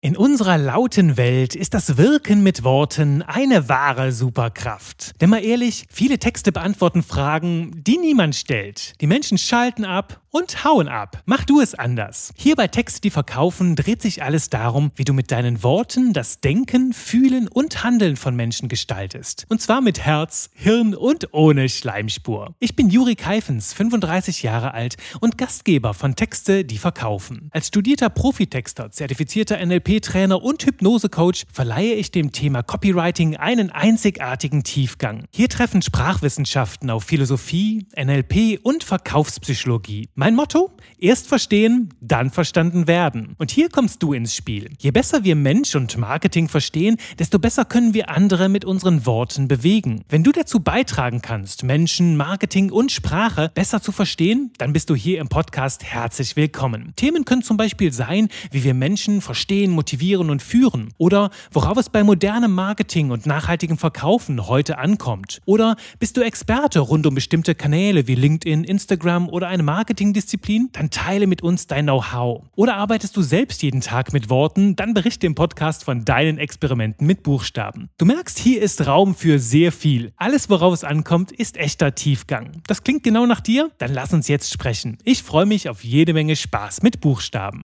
In unserer lauten Welt ist das Wirken mit Worten eine wahre Superkraft. Denn mal ehrlich, viele Texte beantworten Fragen, die niemand stellt. Die Menschen schalten ab und hauen ab. Mach du es anders. Hier bei Texte, die verkaufen, dreht sich alles darum, wie du mit deinen Worten das Denken, Fühlen und Handeln von Menschen gestaltest. Und zwar mit Herz, Hirn und ohne Schleimspur. Ich bin Juri Keifens, 35 Jahre alt und Gastgeber von Texte, die verkaufen. Als studierter Profitexter, zertifizierter NLP-Trainer und Hypnose-Coach verleihe ich dem Thema Copywriting einen einzigartigen Tiefgang. Hier treffen Sprachwissenschaften auf Philosophie, NLP und Verkaufspsychologie. Mein Motto? Erst verstehen, dann verstanden werden. Und hier kommst du ins Spiel. Je besser wir Mensch und Marketing verstehen, desto besser können wir andere mit unseren Worten bewegen. Wenn du dazu beitragen kannst, Menschen, Marketing und Sprache besser zu verstehen, dann bist du hier im Podcast herzlich willkommen. Themen können zum Beispiel sein, wie wir Menschen verstehen, motivieren und führen. Oder worauf es bei modernem Marketing und nachhaltigem Verkaufen heute ankommt. Oder bist du Experte rund um bestimmte Kanäle wie LinkedIn, Instagram oder eine Marketingdisziplin? Dann teile mit uns dein Know-how. Oder arbeitest du selbst jeden Tag mit Worten? Dann berichte im Podcast von deinen Experimenten mit Buchstaben. Du merkst, hier ist Raum für sehr viel. Alles, worauf es ankommt, ist echter Tiefgang. Das klingt genau nach dir? Dann lass uns jetzt sprechen. Ich freue mich auf jede Menge Spaß mit Buchstaben.